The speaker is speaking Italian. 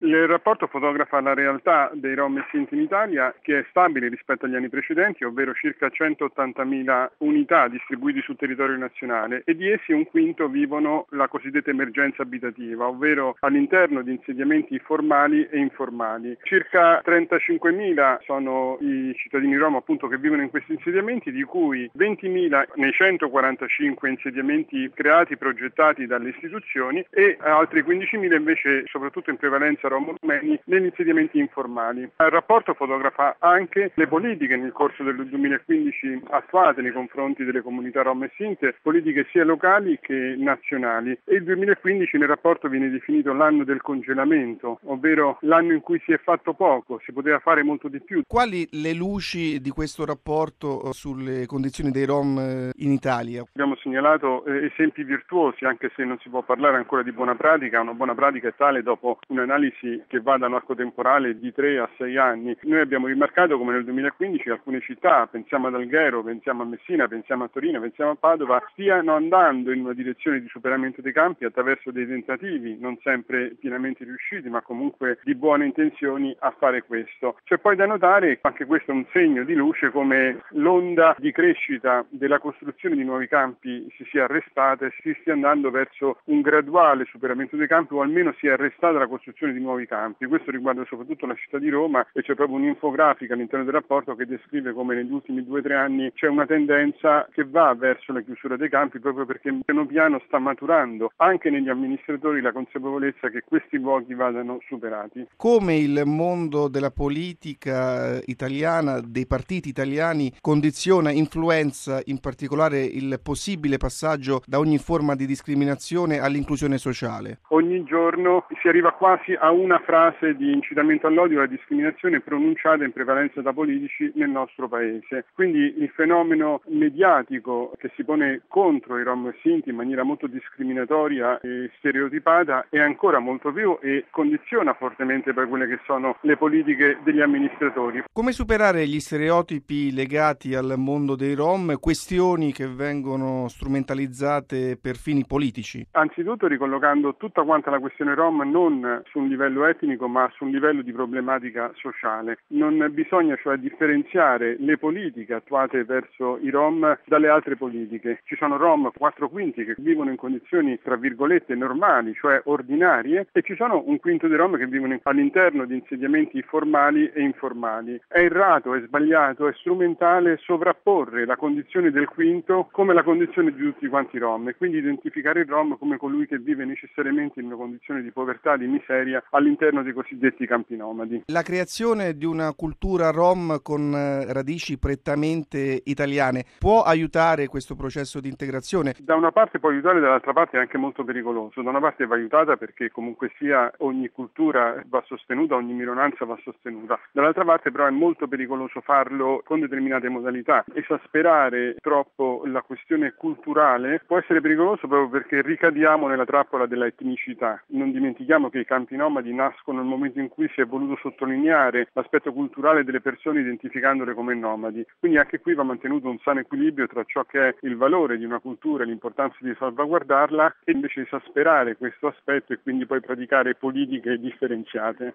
Il rapporto fotografa la realtà dei Rom e Sinti in Italia, che è stabile rispetto agli anni precedenti, ovvero circa 180.000 unità distribuiti sul territorio nazionale, e di essi un quinto vivono la cosiddetta emergenza abitativa, ovvero all'interno di insediamenti formali e informali. Circa 35.000 sono i cittadini Rom appunto che vivono in questi insediamenti, di cui 20.000 nei 145 insediamenti creati, progettati dalle istituzioni, e altri 15.000 invece, soprattutto in prevalenza rom-rumeni, negli insediamenti informali. Il rapporto fotografa anche le politiche nel corso del 2015 attuate nei confronti delle comunità rom e sinte, politiche sia locali che nazionali. E il 2015 nel rapporto viene definito l'anno del congelamento, ovvero l'anno in cui si è fatto poco, si poteva fare molto di più. Quali le luci di questo rapporto sulle condizioni dei Rom in Italia? Abbiamo segnalato esempi virtuosi, anche se non si può parlare ancora di buona pratica. Una buona pratica è tale dopo un'analisi che va da un arco temporale di 3 a 6 anni. Noi abbiamo rimarcato come nel 2015 alcune città, pensiamo ad Alghero, pensiamo a Messina, pensiamo a Torino, pensiamo a Padova, stiano andando in una direzione di superamento dei campi attraverso dei tentativi, non sempre pienamente riusciti, ma comunque di buone intenzioni a fare questo. C'è poi da notare, anche questo è un segno di luce, come l'onda di crescita della costruzione di nuovi campi si sia arrestata e si stia andando verso un graduale superamento dei campi, o almeno si è arrestata la costruzione di nuovi campi. Questo riguarda soprattutto la città di Roma, e c'è proprio un'infografica all'interno del rapporto che descrive come negli ultimi 2 o 3 anni c'è una tendenza che va verso la chiusura dei campi, proprio perché piano piano sta maturando anche negli amministratori la consapevolezza che questi luoghi vadano superati. Come il mondo della politica italiana, dei partiti italiani, condiziona, influenza in particolare il possibile passaggio da ogni forma di discriminazione all'inclusione sociale? Ogni giorno si arriva quasi a una frase di incitamento all'odio e alla discriminazione pronunciata in prevalenza da politici nel nostro paese. Quindi il fenomeno mediatico che si pone contro i Rom e Sinti in maniera molto discriminatoria e stereotipata è ancora molto vivo e condiziona fortemente per quelle che sono le politiche degli amministratori. Come superare gli stereotipi legati al mondo dei Rom, questioni che vengono strumentalizzate per fini politici? Anzitutto ricollocando tutta quanta la questione Rom non su un livello etnico ma su un livello di problematica sociale. Non bisogna cioè differenziare le politiche attuate verso i Rom dalle altre politiche. Ci sono Rom 4/5 che vivono in condizioni tra virgolette normali, cioè ordinarie, e ci sono un quinto dei Rom che vivono all'interno di insediamenti formali e informali. È errato, è sbagliato, è strumentale sovrapporre la condizione del quinto come la condizione di tutti quanti i Rom, e quindi identificare il Rom come colui che vive necessariamente in una condizione di povertà, di miseria all'interno dei cosiddetti campi nomadi. La creazione di una cultura Rom con radici prettamente italiane può aiutare questo processo di integrazione? Da una parte può aiutare, dall'altra parte è anche molto pericoloso. Da una parte va aiutata perché comunque sia ogni cultura va sostenuta, ogni minoranza va sostenuta. Dall'altra parte però è molto pericoloso farlo con determinate modalità. Esasperare troppo la questione culturale può essere pericoloso proprio perché ricadiamo nella trappola della etnicità. Non dimentichiamo che i campi nomadi nascono nel momento in cui si è voluto sottolineare l'aspetto culturale delle persone identificandole come nomadi. Quindi anche qui va mantenuto un sano equilibrio tra ciò che è il valore di una cultura e l'importanza di salvaguardarla, e invece esasperare questo aspetto e quindi poi praticare politiche differenziate.